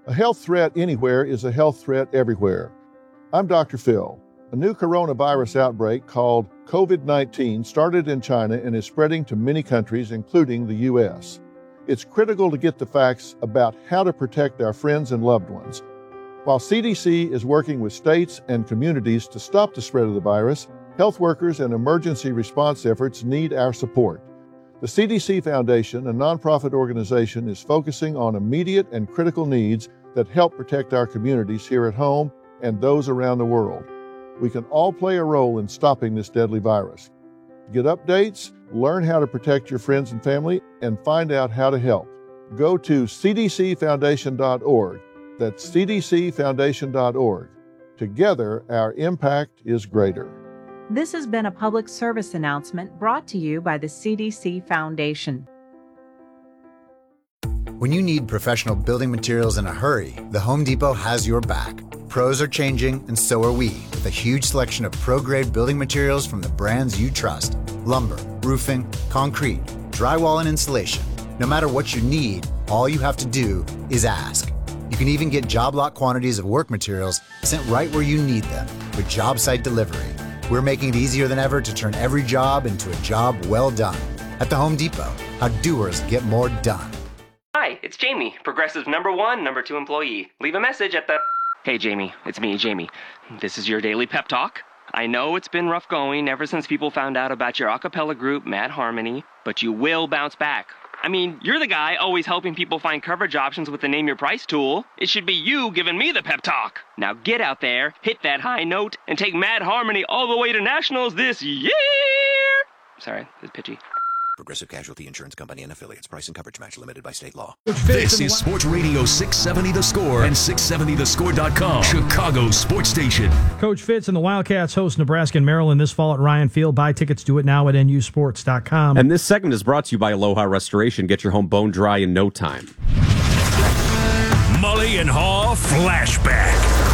A health threat anywhere is a health threat everywhere. I'm Dr. Phil. A new coronavirus outbreak called COVID-19 started in China and is spreading to many countries, including the U.S. It's critical to get the facts about how to protect our friends and loved ones. While CDC is working with states and communities to stop the spread of the virus, health workers and emergency response efforts need our support. The CDC Foundation, a nonprofit organization, is focusing on immediate and critical needs that help protect our communities here at home and those around the world. We can all play a role in stopping this deadly virus. Get updates, learn how to protect your friends and family, and find out how to help. Go to cdcfoundation.org. That's cdcfoundation.org. Together, our impact is greater. This has been a public service announcement brought to you by the CDC Foundation. When you need professional building materials in a hurry, the Home Depot has your back. Pros are changing, and so are we, with a huge selection of pro-grade building materials from the brands you trust. Lumber, roofing, concrete, drywall, and insulation. No matter what you need, all you have to do is ask. You can even get job lot quantities of work materials sent right where you need them with job site delivery. We're making it easier than ever to turn every job into a job well done. At the Home Depot, how doers get more done. Hi, it's Jamie, Progressive #1, #2 employee. Leave a message at the... Hey, Jamie, it's me, Jamie. This is your daily pep talk. I know it's been rough going ever since people found out about your a cappella group, Mad Harmony, but you will bounce back. I mean, you're the guy always helping people find coverage options with the Name Your Price tool. It should be you giving me the pep talk. Now get out there, hit that high note, and take Mad Harmony all the way to nationals this year! Sorry, it's pitchy. Progressive Casualty Insurance Company and Affiliates. Price and coverage match limited by state law. This is Sports Radio 670 The Score and 670thescore.com, Chicago Sports Station. Coach Fitz and the Wildcats host Nebraska and Maryland this fall at Ryan Field. Buy tickets, do it now at nusports.com. And this segment is brought to you by Aloha Restoration. Get your home bone dry in no time. Mully and Haw Flashback.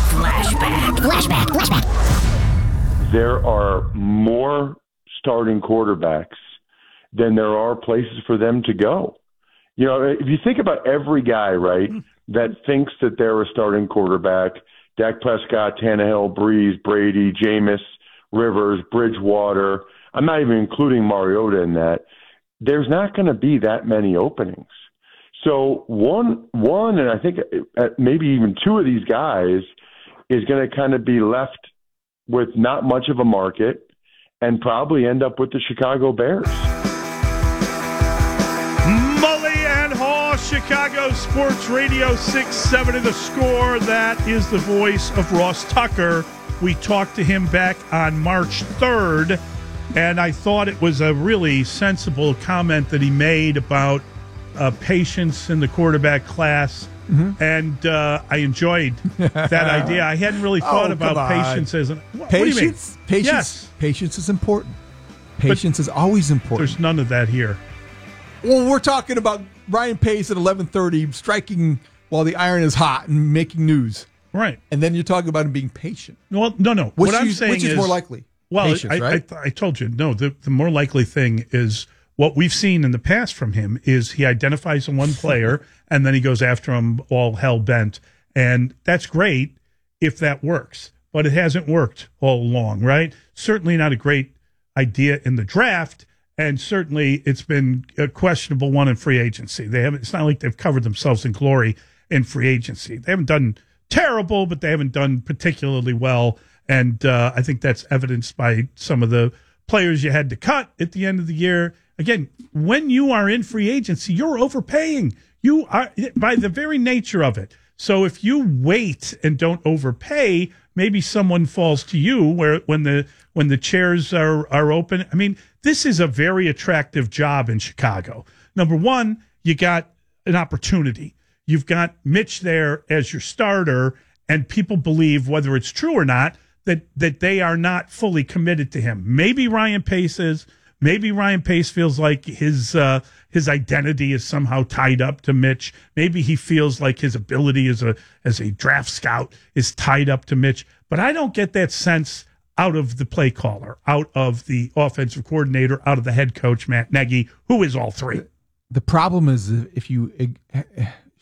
There are more starting quarterbacks than there are places for them to go. You know, if you think about every guy, right, that thinks that they're a starting quarterback, Dak Prescott, Tannehill, Breeze, Brady, Jameis, Rivers, Bridgewater, I'm not even including Mariota in that, there's not going to be that many openings. So one, and I think maybe even two of these guys is going to kind of be left with not much of a market and probably end up with the Chicago Bears. Mully and Haw, Chicago Sports Radio 670 The Score. That is the voice of Ross Tucker. We talked to him back on March 3rd, and I thought it was a really sensible comment that he made about patience in the quarterback class. Mm-hmm. And I enjoyed that idea. I hadn't really thought about patience as what do you mean? Patience is important. Patience is always important. There's none of that here. Well, we're talking about Ryan Pace at 11:30 striking while the iron is hot and making news. Right. And then you're talking about him being patient. Well, no. What I'm saying which is more likely? Well, patience, right? I told you, no, the more likely thing is what we've seen in the past from him is he identifies one player and then he goes after him all hell bent. And that's great if that works. But it hasn't worked all along, right? Certainly not a great idea in the draft. And certainly it's been a questionable one in free agency. It's not like they've covered themselves in glory in free agency. They haven't done terrible, but they haven't done particularly well. And I think that's evidenced by some of the players you had to cut at the end of the year. Again, when you are in free agency, you're overpaying. You are, by the very nature of it. So if you wait and don't overpay, maybe someone falls to you where when the chairs are open. I mean, this is a very attractive job in Chicago. Number one, you got an opportunity. You've got Mitch there as your starter, and people believe, whether it's true or not, that they are not fully committed to him. Maybe Ryan Pace is. Maybe Ryan Pace feels like his identity is somehow tied up to Mitch. Maybe he feels like his ability as a draft scout is tied up to Mitch. But I don't get that sense out of the play caller, out of the offensive coordinator, out of the head coach, Matt Nagy, who is all three. The problem is if you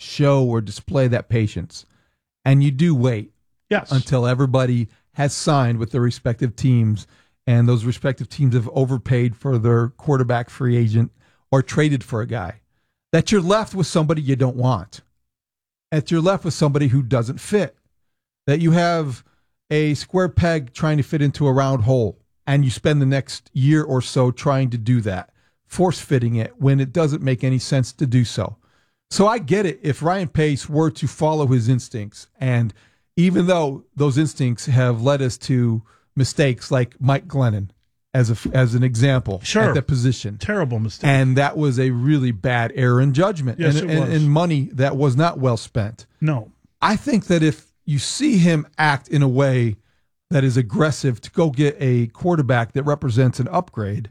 show or display that patience. And you do wait until everybody has signed with their respective teams, and those respective teams have overpaid for their quarterback free agent or traded for a guy. That you're left with somebody you don't want. That you're left with somebody who doesn't fit. That you have a square peg trying to fit into a round hole, and you spend the next year or so trying to do that, force fitting it when it doesn't make any sense to do so. So I get it if Ryan Pace were to follow his instincts, and even though those instincts have led us to mistakes like Mike Glennon as an example at that position. Terrible mistake. And that was a really bad error in judgment. Yes, and, it was. and money that was not well spent. No. I think that if you see him act in a way that is aggressive to go get a quarterback that represents an upgrade,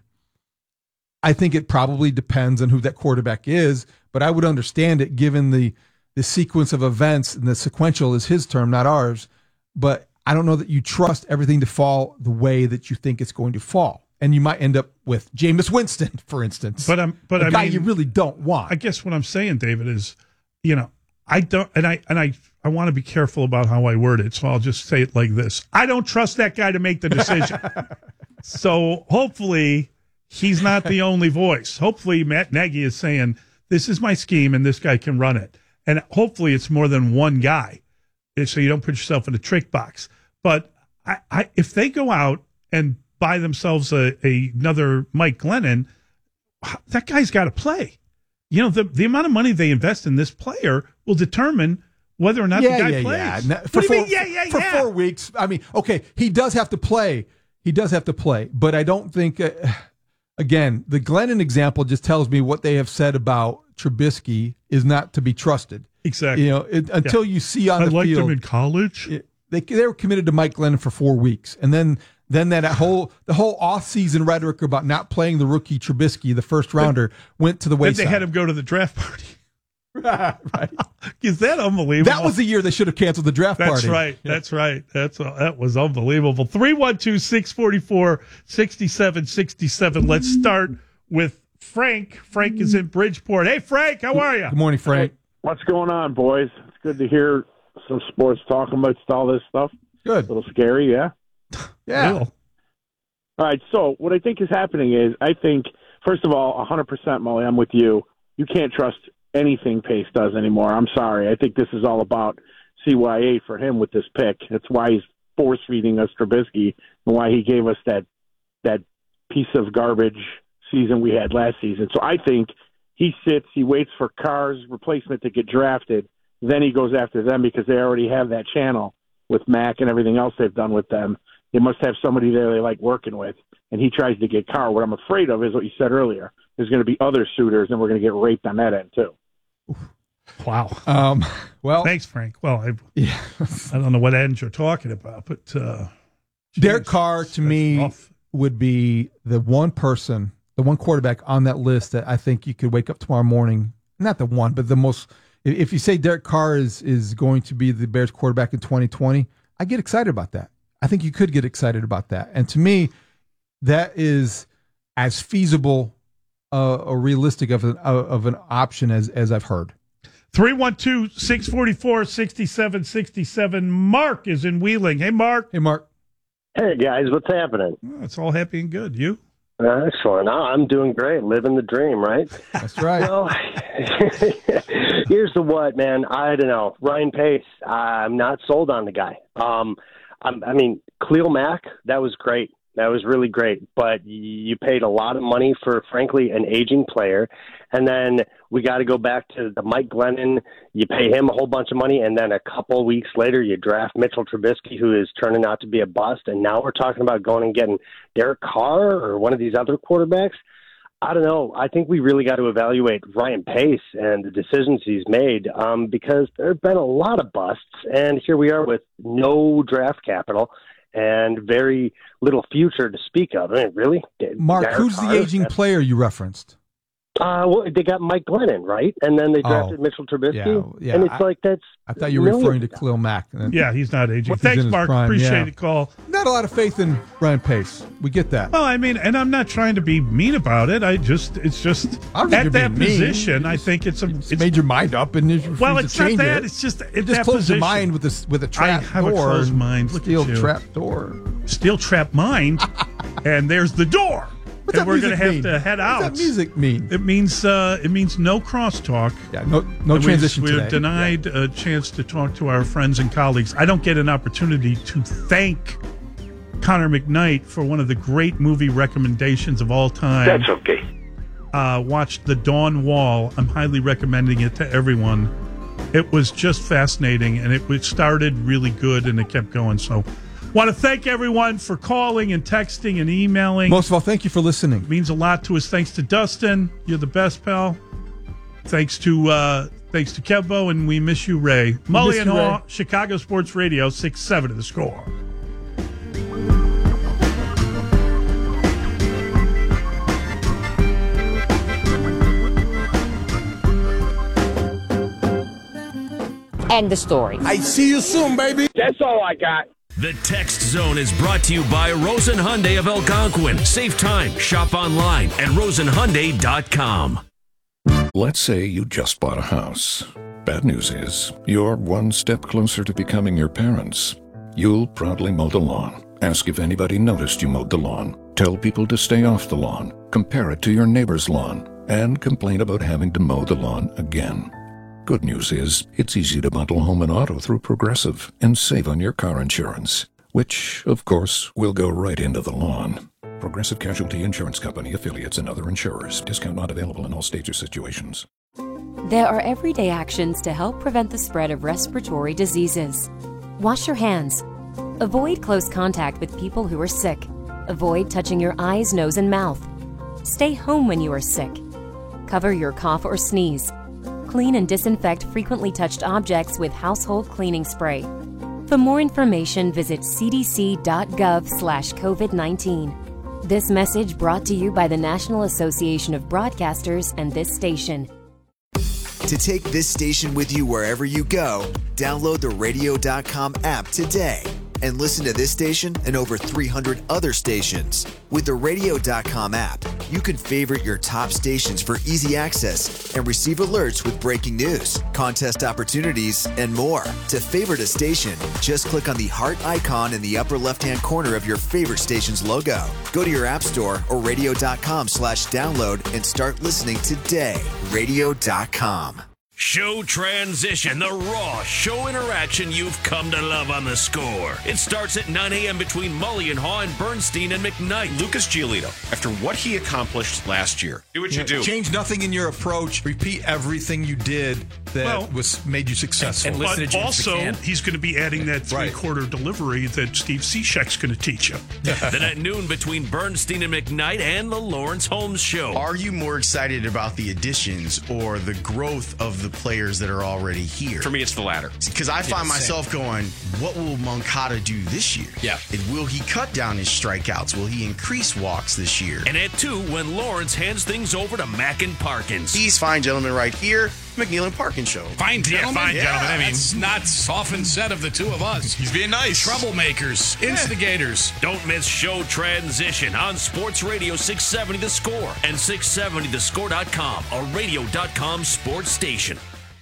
I think it probably depends on who that quarterback is, but I would understand it given the sequence of events, and the sequential is his term, not ours. But I don't know that you trust everything to fall the way that you think it's going to fall. And you might end up with Jameis Winston, for instance. But a guy you really don't want. I guess what I'm saying, David, is, I don't, and I want to be careful about how I word it, so I'll just say it like this. I don't trust that guy to make the decision. So hopefully he's not the only voice. Hopefully Matt Nagy is saying, this is my scheme and this guy can run it. And hopefully it's more than one guy, so you don't put yourself in a trick box. But if they go out and buy themselves another Mike Glennon, that guy's got to play. The amount of money they invest in this player will determine whether or not the guy plays. Yeah. What do you mean, For 4 weeks. I mean, okay, he does have to play. But I don't think, again, the Glennon example just tells me what they have said about Trubisky is not to be trusted. Exactly. Until you see on the field. I liked him in college. They were committed to Mike Glennon for 4 weeks. And then the whole off-season rhetoric about not playing the rookie Trubisky, the first rounder, went to the wayside. Then they had him go to the draft party. Right. Is that unbelievable? That was the year they should have canceled the draft party. That's right. That was unbelievable. 312-644-6767. Let's start with Frank. Frank is in Bridgeport. Hey, Frank, how are you? Good morning, Frank. What's going on, boys? It's good to hear some sports talking about all this stuff. Good. A little scary, yeah? Yeah. All right, so what I think is happening is, I think, first of all, 100%, Molly, I'm with you. You can't trust anything Pace does anymore. I'm sorry. I think this is all about CYA for him with this pick. That's why he's force-feeding us Trubisky and why he gave us that piece of garbage season we had last season. So I think he sits, he waits for Carr's replacement to get drafted, then he goes after them because they already have that channel with Mac and everything else they've done with them. They must have somebody there they like working with, and he tries to get Carr. What I'm afraid of is what you said earlier. There's going to be other suitors, and we're going to get raped on that end, too. Wow. Well, thanks, Frank. Well, I don't know what end you're talking about, but Derek Carr, to me, would be the one quarterback on that list that I think you could wake up tomorrow morning. Not the one, but the most. If you say Derek Carr is going to be the Bears quarterback in 2020, I get excited about that. I think you could get excited about that. And to me, that is as feasible or realistic of an option as I've heard. 312-644-6767. Mark is in Wheeling. Hey, Mark. Hey, Mark. Hey, guys. What's happening? Oh, it's all happy and good. You? Excellent. I'm doing great. Living the dream, right? That's right. Well, here's the what, man. I don't know. Ryan Pace, I'm not sold on the guy. I mean, Khalil Mack, that was great. That was really great. But you paid a lot of money for, frankly, an aging player. And then we got to go back to the Mike Glennon. You pay him a whole bunch of money. And then a couple weeks later, you draft Mitchell Trubisky, who is turning out to be a bust. And now we're talking about going and getting Derek Carr or one of these other quarterbacks. I don't know. I think we really got to evaluate Ryan Pace and the decisions he's made because there have been a lot of busts. And here we are with no draft capital and very little future to speak of. I mean, really? Mark, who's the aging player you referenced? Well, they got Mike Glennon, right? And then they drafted Mitchell Trubisky. Yeah, and it's that's. I thought you were referring to Khalil Mack. Yeah, he's not aging. Well, thanks, Mark. Appreciate it, call. Not a lot of faith in Ryan Pace. We get that. Well, I mean, and I'm not trying to be mean about it. It's just at that position. I think it's made your mind up, and it's not that. It's just close your mind with a trap door. I have a closed mind. Steel trap door. Steel trap mind, and there's the door. What's and we're going to have to head out. What's that music mean? It means no crosstalk. Yeah, no transition today. We're denied a chance to talk to our friends and colleagues. I don't get an opportunity to thank Connor McKnight for one of the great movie recommendations of all time. That's okay. Watched The Dawn Wall. I'm highly recommending it to everyone. It was just fascinating, and it started really good, and it kept going. So want to thank everyone for calling and texting and emailing. Most of all, thank you for listening. It means a lot to us. Thanks to Dustin. You're the best, pal. Thanks to Kevbo, and we miss you, Ray. Mully and Haw, Chicago Sports Radio, 6-7 The Score. End the story. I see you soon, baby. That's all I got. The Text Zone is brought to you by Rosen Hyundai of Algonquin. Save time. Shop online at rosenhyundai.com. Let's say you just bought a house. Bad news is, you're one step closer to becoming your parents. You'll proudly mow the lawn. Ask if anybody noticed you mowed the lawn. Tell people to stay off the lawn. Compare it to your neighbor's lawn. And complain about having to mow the lawn again. Good news is, it's easy to bundle home and auto through Progressive and save on your car insurance, which, of course, will go right into the lawn. Progressive Casualty Insurance Company, affiliates, and other insurers. Discount not available in all states or situations. There are everyday actions to help prevent the spread of respiratory diseases. Wash your hands. Avoid close contact with people who are sick. Avoid touching your eyes, nose, and mouth. Stay home when you are sick. Cover your cough or sneeze. Clean and disinfect frequently touched objects with household cleaning spray. For more information, visit cdc.gov/COVID-19. This message brought to you by the National Association of Broadcasters and this station. To take this station with you wherever you go, download the radio.com app today and listen to this station and over 300 other stations. With the radio.com app, you can favorite your top stations for easy access and receive alerts with breaking news, contest opportunities, and more. To favorite a station, just click on the heart icon in the upper left-hand corner of your favorite station's logo. Go to your app store or radio.com/download and start listening today. Radio.com. Show transition, the raw show interaction you've come to love on The Score. It starts at 9 a.m. between Mully and Haw and Bernstein and McKnight. Lucas Giolito, after what he accomplished last year, do what you do. Change nothing in your approach. Repeat everything you did that made you successful. But also, he's going to be adding that three-quarter delivery that Steve Cishek's going to teach you. Then at noon between Bernstein and McKnight and the Lawrence Holmes Show. Are you more excited about the additions or the growth of the players that are already here? For me, it's the latter. Because I find myself going, what will Moncada do this year? Yeah. Will he cut down his strikeouts? Will he increase walks this year? And at 2, when Lawrence hands things over to Mack and Parkins. These fine gentlemen right here, McNeil and Parkins Show. Fine gentlemen? Fine gentlemen. I mean, it's not often said of the two of us. He's being nice. Troublemakers, instigators. Don't miss Show Transition on Sports Radio 670 The Score and 670thescore.com, a radio.com sports station.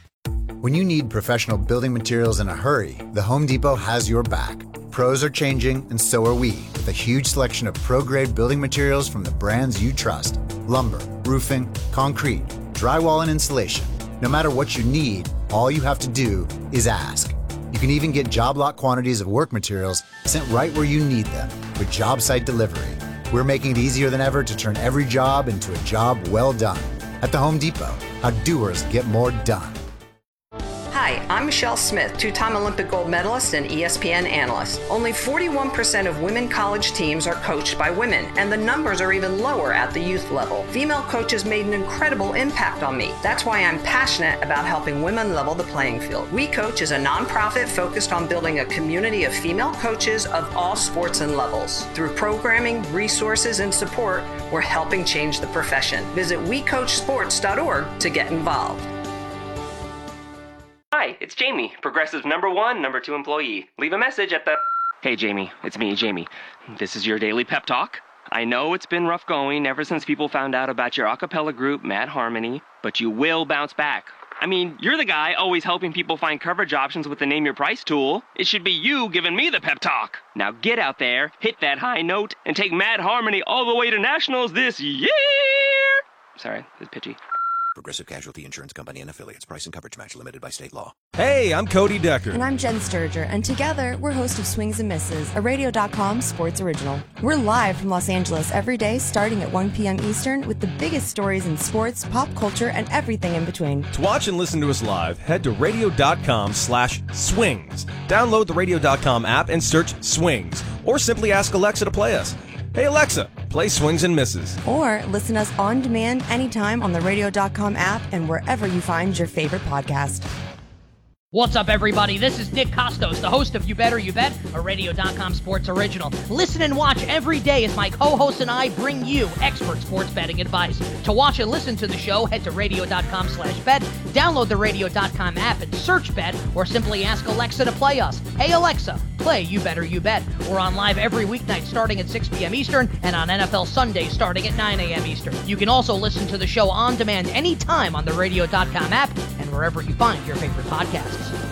When you need professional building materials in a hurry, the Home Depot has your back. Pros are changing, and so are we, with a huge selection of pro-grade building materials from the brands you trust. Lumber, roofing, concrete, drywall, and insulation. No matter what you need, all you have to do is ask. You can even get job lot quantities of work materials sent right where you need them with job site delivery. We're making it easier than ever to turn every job into a job well done. At the Home Depot, how doers get more done. Hi, Hi, I'm Michelle Smith, two-time Olympic gold medalist and ESPN analyst. Only 41% of women college teams are coached by women, and the numbers are even lower at the youth level. Female coaches made an incredible impact on me. That's why I'm passionate about helping women level the playing field. We Coach is a nonprofit focused on building a community of female coaches of all sports and levels. Through programming, resources, and support, we're helping change the profession. Visit wecoachsports.org to get involved. Hi, it's Jamie, Progressive #1, #2 employee. Leave a message at the... Hey, Jamie, it's me, Jamie. This is your daily pep talk. I know it's been rough going ever since people found out about your a cappella group, Mad Harmony, but you will bounce back. I mean, you're the guy always helping people find coverage options with the Name Your Price tool. It should be you giving me the pep talk. Now get out there, hit that high note, and take Mad Harmony all the way to nationals this year! Sorry, it's pitchy. Progressive Casualty Insurance Company and Affiliates. Price and coverage match limited by state law. Hey, I'm Cody Decker. And I'm Jen Sturger, and together we're hosts of Swings and Misses, a Radio.com sports original. We're live from Los Angeles every day starting at 1 p.m. Eastern with the biggest stories in sports, pop culture, and everything in between. To watch and listen to us live, head to Radio.com/swings. Download the Radio.com app and search Swings, or simply ask Alexa to play us. Hey Alexa, play Swings and Misses. Or listen us on demand anytime on the Radio.com app and wherever you find your favorite podcast. What's up, everybody? This is Nick Costos, the host of You Better You Bet, a Radio.com sports original. Listen and watch every day as my co-hosts and I bring you expert sports betting advice. To watch and listen to the show, head to Radio.com/bet, download the Radio.com app and search bet, or simply ask Alexa to play us. Hey Alexa, play You Better You Bet. We're on live every weeknight starting at 6 p.m. Eastern and on NFL Sundays starting at 9 a.m. Eastern. You can also listen to the show on demand anytime on the Radio.com app and wherever you find your favorite podcasts.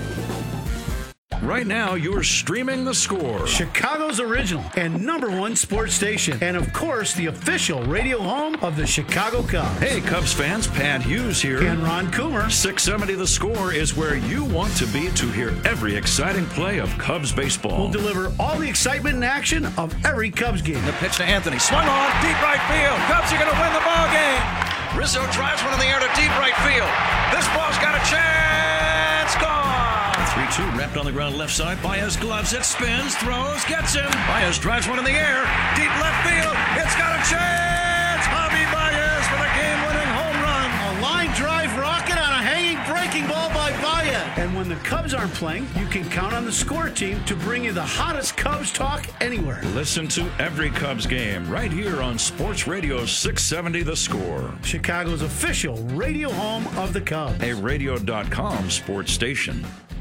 Right now, you're streaming The Score, Chicago's original and #1 sports station, and of course, the official radio home of the Chicago Cubs. Hey, Cubs fans, Pat Hughes here. And Ron Coomer. 670 The Score is where you want to be to hear every exciting play of Cubs baseball. We'll deliver all the excitement and action of every Cubs game. The pitch to Anthony, swung on, deep right field. Cubs are going to win the ball game. Rizzo drives one in the air to deep right field. This ball's got a chance. Gone. 3-2 wrapped on the ground left side. Baez gloves it, spins, throws, gets him. Baez drives one in the air. Deep left field. It's got a chance. Javi Baez with a game-winning home run. A line drive rocket on a hanging breaking ball by Baez. And when the Cubs aren't playing, you can count on the Score team to bring you the hottest Cubs talk anywhere. Listen to every Cubs game right here on Sports Radio 670 The Score. Chicago's official radio home of the Cubs. A Radio.com sports station.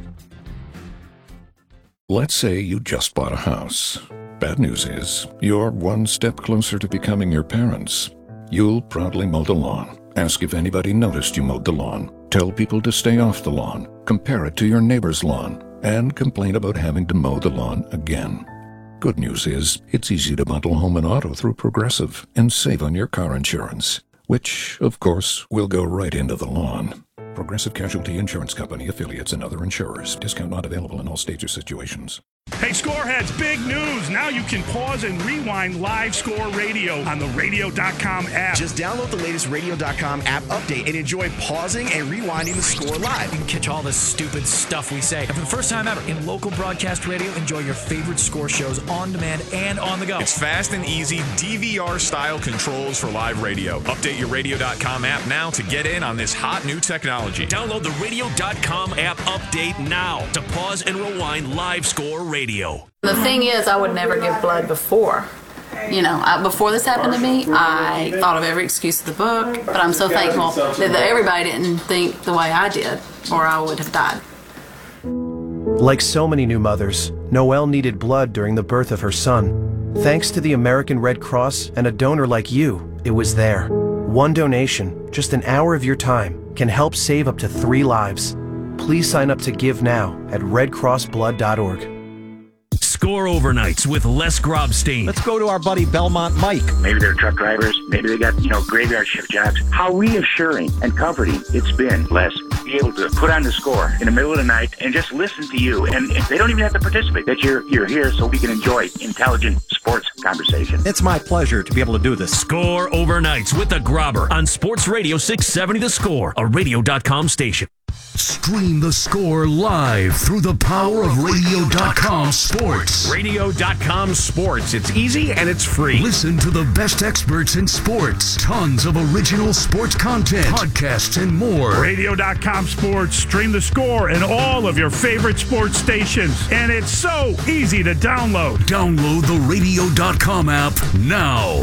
Let's say you just bought a house. Bad news is, you're one step closer to becoming your parents. You'll proudly mow the lawn. Ask if anybody noticed you mowed the lawn. Tell people to stay off the lawn. Compare it to your neighbor's lawn. And complain about having to mow the lawn again. Good news is, it's easy to bundle home and auto through Progressive and save on your car insurance. Which, of course, will go right into the lawn. Progressive Casualty Insurance Company, affiliates, and other insurers. Discount not available in all states or situations. Hey, Scoreheads, big news. Now you can pause and rewind live Score Radio on the Radio.com app. Just download the latest Radio.com app update and enjoy pausing and rewinding the score live. You can catch all this stupid stuff we say. And for the first time ever, in local broadcast radio, enjoy your favorite Score shows on demand and on the go. It's fast and easy DVR-style controls for live radio. Update your Radio.com app now to get in on this hot new technology. Download the Radio.com app update now to pause and rewind live Score Radio. The thing is, I would never give blood before. You know, before this happened to me, I thought of every excuse of the book, but I'm so thankful that everybody didn't think the way I did, or I would have died. Like so many new mothers, Noelle needed blood during the birth of her son. Thanks to the American Red Cross and a donor like you, it was there. One donation, just an hour of your time, can help save up to 3 lives. Please sign up to give now at redcrossblood.org. Score overnights with Les Grobstein. Let's go to our buddy Belmont Mike. Maybe they're truck drivers. Maybe they got, graveyard shift jobs. How reassuring and comforting it's been, Les, to be able to put on the Score in the middle of the night and just listen to you. And they don't even have to participate. That you're here so we can enjoy intelligent sports conversation. It's my pleasure to be able to do this. Score overnights with the Grobber on Sports Radio 670 The Score, a Radio.com station. Stream the score live through the power of Radio.com Sports. Radio.com Sports. It's easy and it's free. Listen to the best experts in sports. Tons of original sports content, podcasts, and more. Radio.com Sports. Stream the score and all of your favorite sports stations. And it's so easy to download. Download the Radio.com app now.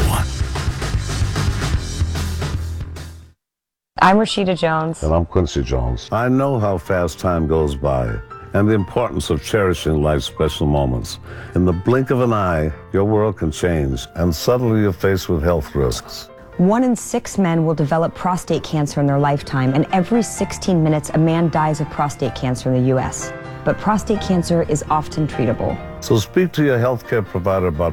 I'm Rashida Jones. And I'm Quincy Jones. I know how fast time goes by and the importance of cherishing life's special moments. In the blink of an eye, your world can change, and suddenly you're faced with health risks. 1 in 6 men will develop prostate cancer in their lifetime, and every 16 minutes a man dies of prostate cancer in the U.S. But prostate cancer is often treatable. So speak to your healthcare provider about